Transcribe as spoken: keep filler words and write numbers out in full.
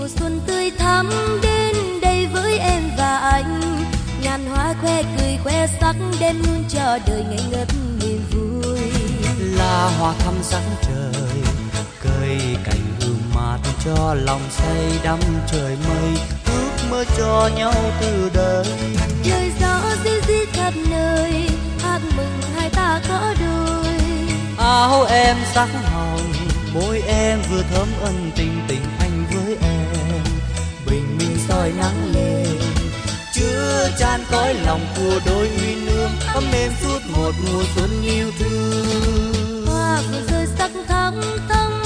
mùa xuân tươi thắm đến đây với em và anh, ngàn hoa khoe cười khoe sắc đem luôn cho đời ngây ngất niềm vui. Là hoa thắm sáng trời, cây cành hương mát cho lòng say đắm trời mây, ước mơ cho nhau từ đời. Lời gió ríu rít khắp nơi, hát mừng hai ta có đôi. Áo em sắc hồng, môi em vừa thấm ân tình, tình anh với em bình minh soi nắng lên, chứa chan cõi lòng của đôi uyên ương, ấm êm suốt một mùa xuân yêu thương. Hoa vừa rơi sắc thắm thắm